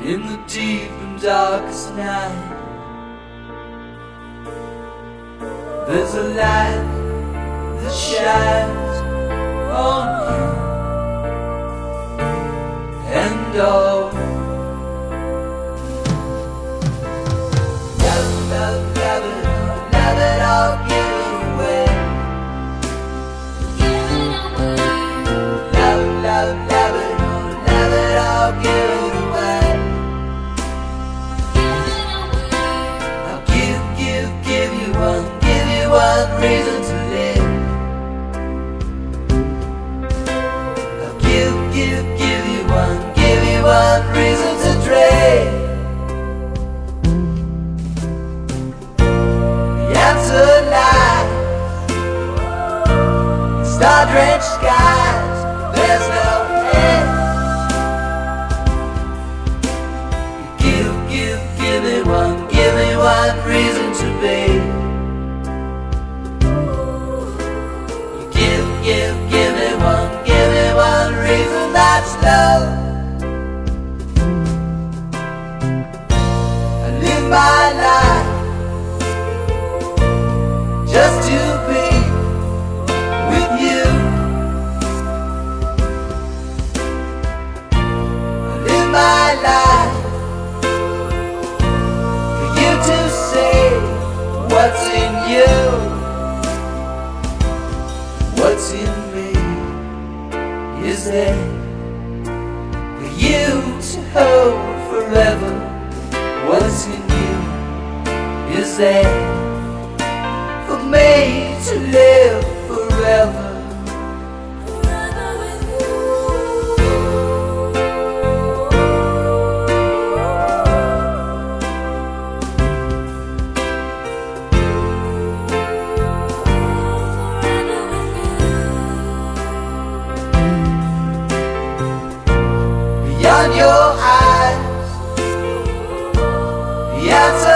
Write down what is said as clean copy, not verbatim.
in the deep and darkest night. There's a light that shines on you and all. Love, love, love it all, love it all, give it away. Love, love, love it all, love it all, give it away. I'll give you one reason to live. I'll give you one reason to dream. The answer lies in star-drenched skies. There's no end. Give me one reason to be. Give me one reason, that's love. I live my life just to be with you. I live my life for you to say what's in you, what's in me. Is there for you to hold forever? What's in you? Is there for me to live forever? Beyond your eyes, the answer